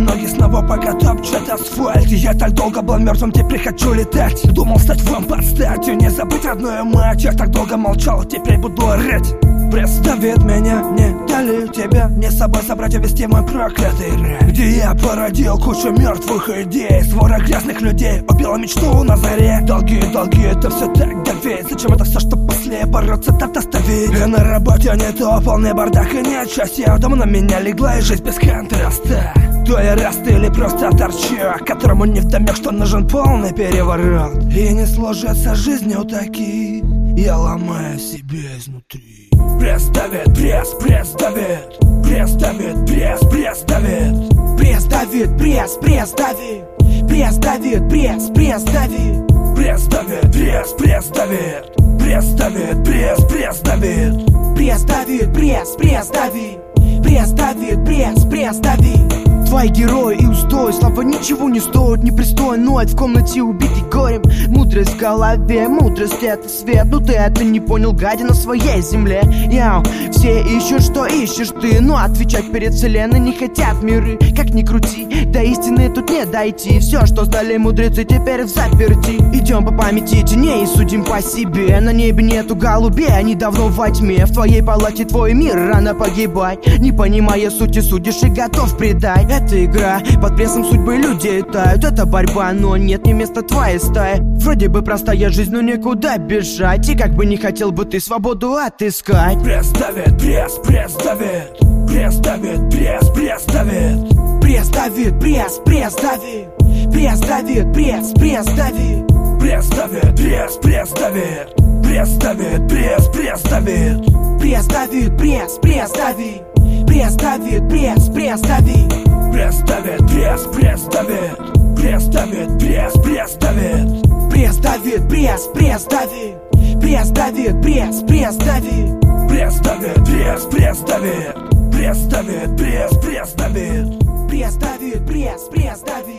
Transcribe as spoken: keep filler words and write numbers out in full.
ноги снова покатопчут асфальт. Я так долго был мертвым, теперь хочу летать. Думал стать вам под статью, не забыть родную мать. Я так долго молчал, теперь буду орать. Представит меня, не дали тебя не с собой собрать и вести мой проклятый рай, где я породил кучу мертвых идей, свора грязных людей, убила мечту на заре. Долги, долги, это все так давит. Зачем это все, что после бороться, так оставить? И на работе не то, полный бардак и нет счастья. Дома на меня легла и жизнь без контраста. То я раст или просто торчок, которому не вдомек, что нужен полный переворот. И не сложится жизнью таки, я ломаю себе изнутри. Пресс давит, пресс, пресс давит. Пресс давит, пресс, пресс давит. Пресс давит, пресс, пресс давит. Пресс давит, пресс, пресс давит. Пресс давит, пресс, пресс давит. Пресс давит, пресс, пресс давит. Пресс давит, пресс, пресс давит. Пресс давит, пресс, пресс давит. Твои герои и устой, слава ничего не стоит, непристойно ноет в комнате убитый горем. Мудрость в голове, мудрость это свет. Ну ты это не понял, гадя на своей земле. Яу, все ищут, что ищешь ты, но отвечать перед вселенной не хотят миры. Как ни крути, до истины тут не дойти. Все, что знали мудрецы, теперь в заперти. Идем по памяти теней и судим по себе. На небе нету голубей, они давно во тьме. В твоей палате твой мир рано погибать. Не понимая сути, судишь и готов предать. Это игра, под прессом судьбы людей тают. Это борьба, но нет ни места твоей стаи. Вроде бы простая жизнь, но никуда бежать. И как бы не хотел бы ты свободу отыскать. Пресс давит, пресс, пресс давит. Пресс давит, пресс, пресс давит. Пресс давит, пресс, пресс давит. Пресс давит, пресс, пресс давит. Пресс давит, пресс, пресс давит. Пресс давит, пресс, пресс давит. Пресс давит, пресс, пресс давит. Пресс давит, пресс, пресс давит. Пресс давит, пресс, пресс давит. Пресс давит, пресс, пресс давит. Пресс давит, пресс, пресс давит. Пресс давит, пресс, пресс давит. Пресс давит, пресс, пресс давит. Пресс давит, пресс, пресс давит. Пресс давит, пресс, пресс давит.